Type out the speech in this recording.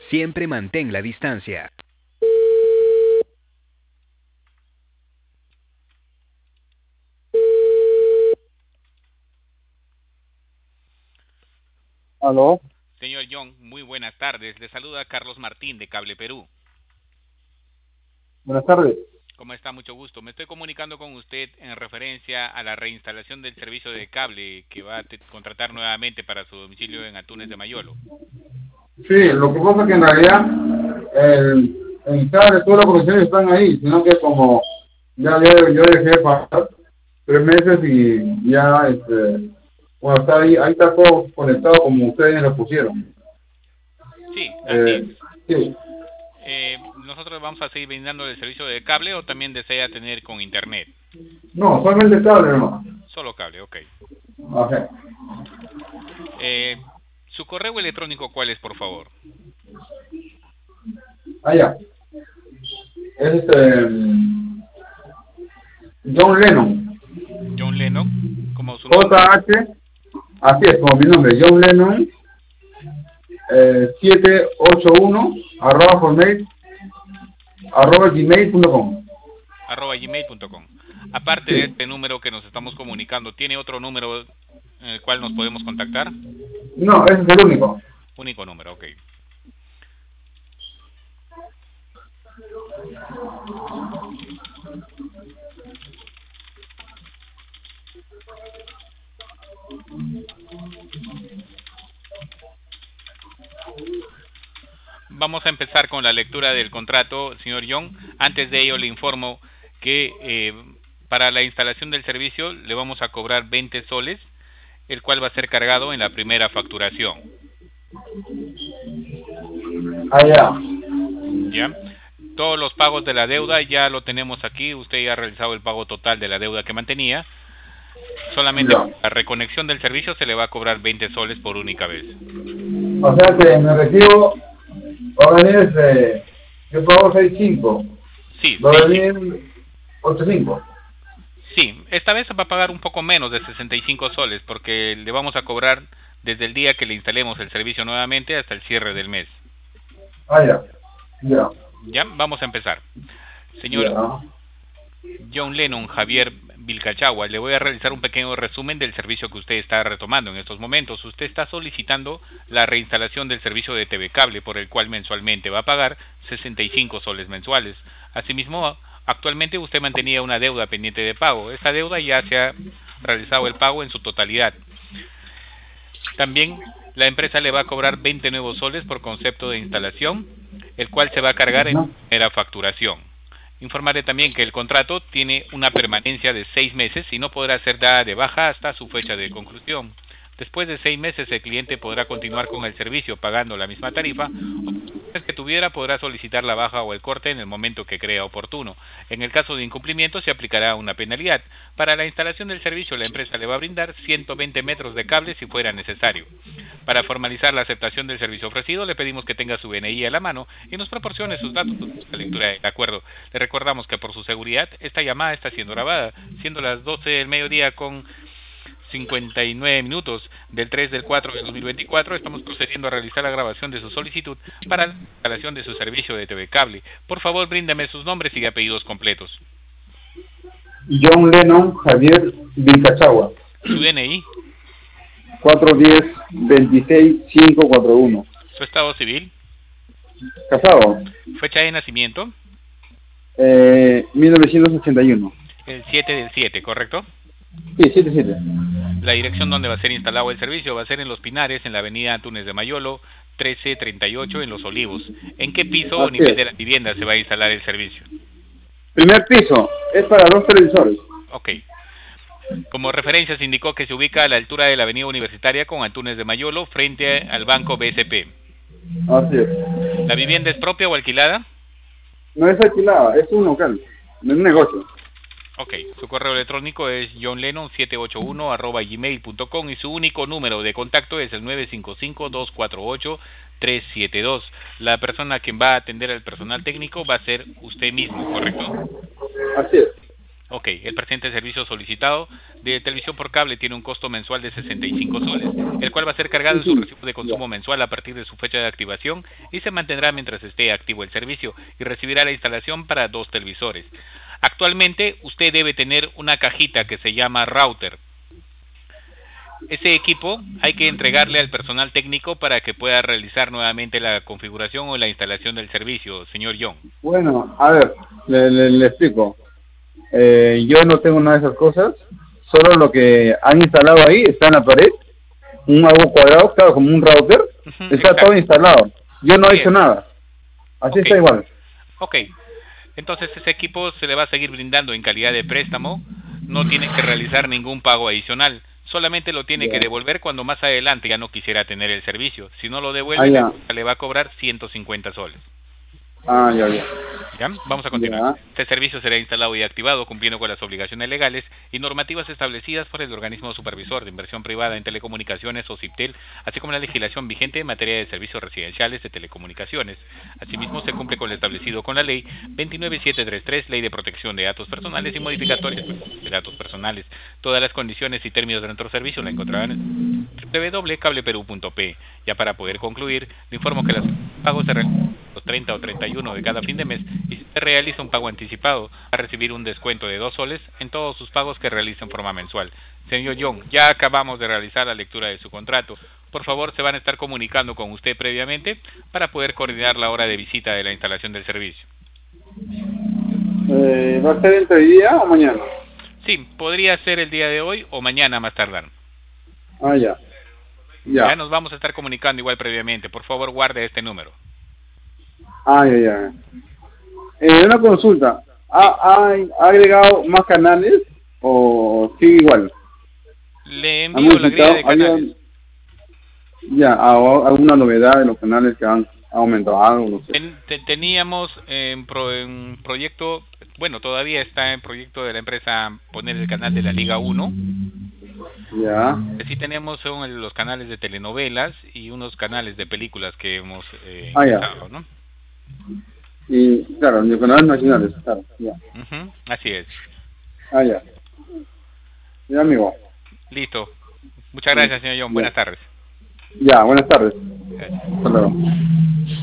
Siempre mantén la distancia. Aló, Señor John, muy buenas tardes. Le saluda Carlos Martín de Cable Perú. buenas tardes. ¿Cómo está? Mucho gusto. Me estoy comunicando con usted en referencia a la reinstalación del servicio de cable que va a contratar nuevamente para su domicilio en Atunes de Mayolo. Sí, lo que pasa es que en realidad en cada de todas las conexiones están ahí, sino que como yo dejé de pagar 3 meses y ya, bueno, está ahí está todo conectado como ustedes lo pusieron. Sí, así es. Eh, sí, Nosotros vamos a seguir brindando el servicio de cable o también desea tener con internet. no, solamente cable nomás. Solo cable, ok. Ajá. ¿Su correo electrónico cuál es, por favor? Allá. Es John Lennon. John Lennon, como su nombre. JH, así es, como mi nombre, John Lennon, 781 @gmail.com. @gmail.com. Aparte de Sí. este número que nos estamos comunicando, ¿tiene otro número en el cual nos podemos contactar? No, ese es el único. Único número, ok. Vamos a empezar con la lectura del contrato, señor Young. Antes de ello le informo que para la instalación del servicio le vamos a cobrar 20 soles, el cual va a ser cargado en la primera facturación. Allá. ¿Ya? Todos los pagos de la deuda ya lo tenemos aquí. Usted ya ha realizado el pago total de la deuda que mantenía. Solamente Ya. la reconexión del servicio se le va a cobrar 20 soles por única vez. O sea que me recibo, va a venir, yo pago 6.5, Sí, va sí, a sí. venir 8.5. Sí, esta vez va a pagar un poco menos de 65 soles porque le vamos a cobrar desde el día que le instalemos el servicio nuevamente hasta el cierre del mes. Allá. Ya. Ya, vamos a empezar. Señor Ya. John Lennon Javier Vilcachagua, le voy a realizar un pequeño resumen del servicio que usted está retomando en estos momentos. Usted está solicitando la reinstalación del servicio de TV Cable, por el cual mensualmente va a pagar 65 soles mensuales. Asimismo, actualmente usted mantenía una deuda pendiente de pago. Esta deuda ya se ha realizado el pago en su totalidad. También la empresa le va a cobrar 20 nuevos soles por concepto de instalación, el cual se va a cargar en Ajá. primera facturación. Informaré también que el contrato tiene una permanencia de 6 meses y no podrá ser dada de baja hasta su fecha de conclusión. Después de 6 meses el cliente podrá continuar con el servicio pagando la misma tarifa, o si que tuviera podrá solicitar la baja o el corte en el momento que crea oportuno. En el caso de incumplimiento se aplicará una penalidad. Para la instalación del servicio la empresa le va a brindar 120 metros de cable si fuera necesario. Para formalizar la aceptación del servicio ofrecido le pedimos que tenga su DNI a la mano y nos proporcione sus datos de la lectura del acuerdo. Le recordamos que por su seguridad esta llamada está siendo grabada, siendo las 12 del mediodía con 59 minutos del 3 del 4 del 2024. Estamos procediendo a realizar la grabación de su solicitud para la instalación de su servicio de TV Cable. Por favor, bríndame sus nombres y apellidos completos. John Lennon Javier Vilcachagua. Su DNI, 410-26-541. su estado civil, Casado. fecha de nacimiento, 1981. el 7 del 7, ¿correcto? Sí, 77. La dirección donde va a ser instalado el servicio va a ser en Los Pinares, en la avenida Antunes de Mayolo, 1338 en Los Olivos. ¿En qué piso o Así nivel es. de la vivienda se va a instalar el servicio? Primer piso. Es para 2 televisores. Ok. Como referencia se indicó que se ubica a la altura de la avenida Universitaria con Antunes de Mayolo, frente al banco BSP. Así es. ¿La vivienda es propia o alquilada? No es alquilada, es un local. No es un negocio. Ok, su correo electrónico es johnlennon781@gmail.com y su único número de contacto es el 955-248-372. La persona quien va a atender al personal técnico va a ser usted mismo, ¿correcto? Así es. Ok, el presente servicio solicitado de televisión por cable tiene un costo mensual de 65 soles, el cual va a ser cargado en su recibo de consumo mensual a partir de su fecha de activación y se mantendrá mientras esté activo el servicio y recibirá la instalación para 2 televisores. Actualmente usted debe tener una cajita que se llama router. Ese equipo hay que entregarle al personal técnico para que pueda realizar nuevamente la configuración o la instalación del servicio, señor John. Bueno, a ver, le explico. Yo no tengo nada de esas cosas, solo lo que han instalado ahí está en la pared, algo cuadrado, claro, como un router, está exacto. todo instalado. Yo no he hecho nada, así Okay. está igual. Ok, entonces ese equipo se le va a seguir brindando en calidad de préstamo, no tiene que realizar ningún pago adicional, solamente lo tiene que devolver cuando más adelante ya no quisiera tener el servicio. Si no lo devuelve, le va a cobrar 150 soles. ¿Ya? Vamos a continuar. Este servicio será instalado y activado cumpliendo con las obligaciones legales y normativas establecidas por el organismo supervisor de inversión privada en telecomunicaciones o CIPTEL, así como la legislación vigente en materia de servicios residenciales de telecomunicaciones. Asimismo, se cumple con lo establecido con la Ley 29733, Ley de Protección de Datos Personales y Modificatorias de Datos Personales. Todas las condiciones y términos de nuestro servicio la encontrarán en www.cableperu.pe. Ya para poder concluir, le informo que los pagos se realizan los 30 o 31 de cada fin de mes y si usted realiza un pago anticipado, va a recibir un descuento de 2 soles en todos sus pagos que realice en forma mensual. Señor John, ya acabamos de realizar la lectura de su contrato. Por favor, se van a estar comunicando con usted previamente para poder coordinar la hora de visita de la instalación del servicio. ¿Va a ser entre hoy día o mañana? Sí, podría ser el día de hoy o mañana más tardar. Ya nos vamos a estar comunicando igual previamente. Por favor, guarde este número. Una consulta. ¿Ha agregado más canales o sigue igual? Le envío la grilla de canales. ¿Alguna novedad de los canales que han aumentado algo? No sé. Teníamos en proyecto, bueno, todavía está en proyecto de la empresa poner el canal de la Liga 1. Sí tenemos son los canales de telenovelas y unos canales de películas que hemos ingresado, ¿no? Y claro, los canales nacionales, claro, así es. Ya, amigo. Listo. Muchas gracias, señor John. Buenas tardes. Buenas tardes. Gracias. Hasta luego.